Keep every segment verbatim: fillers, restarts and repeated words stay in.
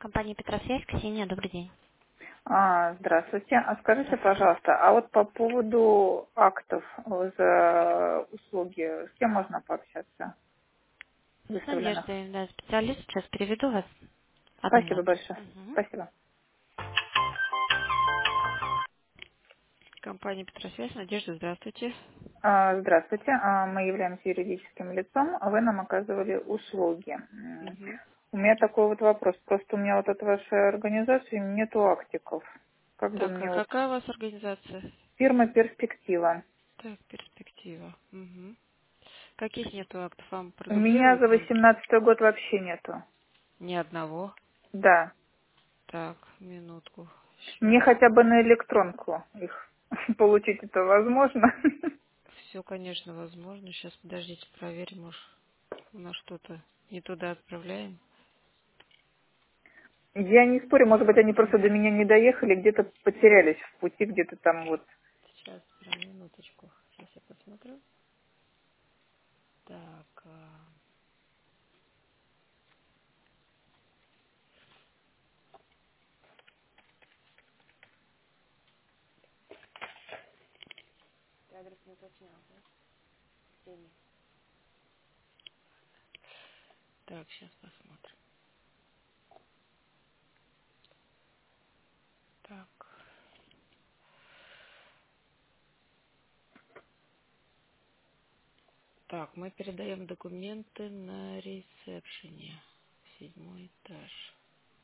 Компания Петросвязь, Ксения, добрый день. А, здравствуйте. А скажите, Здравствуйте. пожалуйста, а вот по поводу актов за услуги, с кем можно пообщаться С выставленных? Надеждой, да, специалист, сейчас переведу вас. Одну Спасибо минуту. большое. Мгм. Спасибо. Компания Петросвязь, Надежда, здравствуйте. А, здравствуйте. А, мы являемся юридическим лицом, а вы нам оказывали услуги. М, Мгм. У меня такой вот вопрос. Просто у меня вот от вашей организации нету актиков. Как бы Так, а мне вот... какая у вас организация? Фирма «Перспектива». Так, перспектива. Мгм. Каких нету актов? Вам У меня за продублируют нужно? восемнадцатый год вообще нету. Ни одного. Да. Так, минутку. Мне Сейчас. хотя бы на электронку их получить это возможно. Все, конечно, возможно. Сейчас, подождите, проверим, может, у нас что-то не туда отправляем. Я не спорю, может быть, они просто до меня не доехали, где-то потерялись в пути, где-то там вот. Сейчас, прям минуточку. Сейчас я посмотрю. Так, а, ты адрес не уточнял, да? Ксения. Так, сейчас посмотрим. Так, так, мы передаем документы на ресепшене. Седьмой этаж.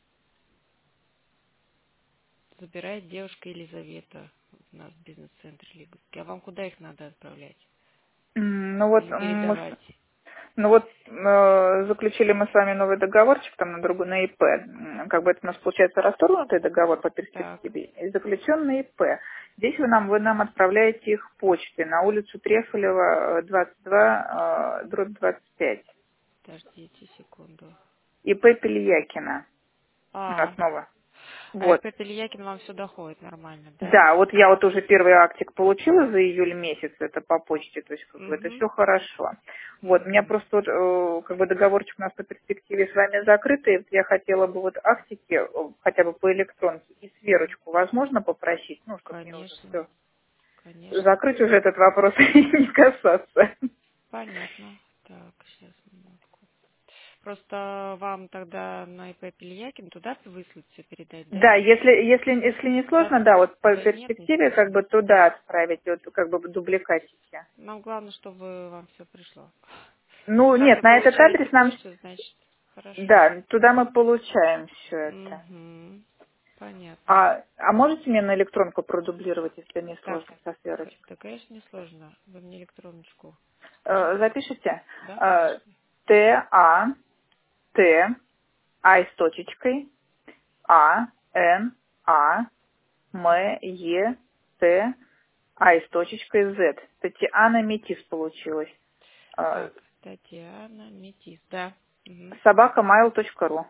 Забирает девушка Елизавета у нас в бизнес-центре Лиговский. А вам куда их надо отправлять? М, Ну вот, Или м, мы передавать? с- ну вот э, заключили мы с вами новый договорчик там на другую, на ИП. М, Как бы это у нас получается расторгнутый договор по Так, перспективе и заключен на ИП. Здесь вы нам, вы нам отправляете их почтой на улицу Трефилева, э, двадцать два, э, дробь двадцать пять. подождите секунду. ИП Пельякина. А, Основа. а Вот. ИП Пельякин вам все доходит нормально, да? Да, вот я вот уже первый актик получила за июль месяц, это по почте, то есть как бы это Угу, все хорошо. Вот, у меня угу. просто вот, э, как бы договорчик у нас по перспективе с вами закрытый, вот я хотела бы вот актики э, хотя бы по электронке и сверочку возможно попросить, ну, чтобы мне уже Конечно, все конечно. закрыть уже этот вопрос и не касаться. Понятно. Так, сейчас минутку. Просто вам тогда на ИП Пельякин туда выслать все передать, да? Да, если, если, если не Да, сложно, да, вот по да нет, не перспективе как сложно. бы туда отправить, вот как бы в дубликатике. Нам главное, чтобы вам все пришло. Ну, Раз нет, вы на этот получаете адрес нам, почту, значит, хорошо. да, туда мы получаем все это. Угу. Понятно. А, а можете мне на электронку продублировать, если не Так, сложно, со х- сверочкой? да, конечно, не сложно. Вы мне электроночку Э, скажите. запишите. Да, Э, конечно. Т, А, Т, А с точечкой, А, Н, А, М, Е, Т, А с точечкой, З. Татьяна Метис получилось. Э, Так, Татьяна Метис, да. Угу. собака mail точка ру.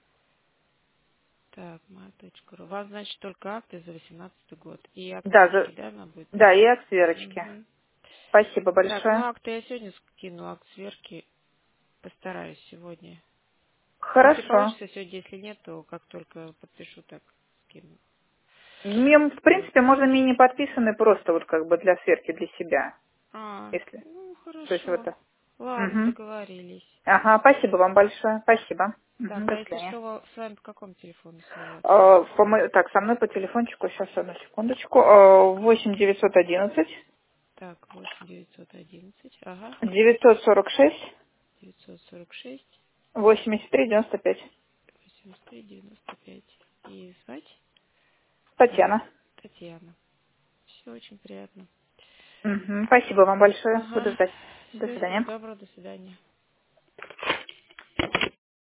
Так, моя.ру. У вас, значит, только акты за восемнадцатый год. И акт Да, сверки, за- да, она будет да, и присылать? от сверочки. Угу. Спасибо Так, ну большое. акты я сегодня скину, акт сверки. Постараюсь сегодня. Если Хорошо. получится сегодня, если нет, то как только подпишу, так скину. Мне, в Вот. принципе, можно мини подписаны просто вот как бы для сверки, для себя. А, Если. ну То есть вот хорошо. это. Ладно, Мгм. договорились. Ага, спасибо вам большое. Спасибо. Мгм, Так, а до если свидания. что, во- с вами по какому телефону связаться? Э, по мо- так, со мной по телефончику, сейчас одну секундочку. Э, восемь девятьсот одиннадцать Так, восемь девятьсот одиннадцать, ага, девятьсот сорок шесть девятьсот сорок шесть восемьдесят три девяносто пять. восемьдесят три девяносто пять. И звать? Так, Татьяна. Татьяна. Все очень приятно. Мгм, спасибо вам большое. Буду Ага. ждать. До Все, всего свидания. доброго, до свидания.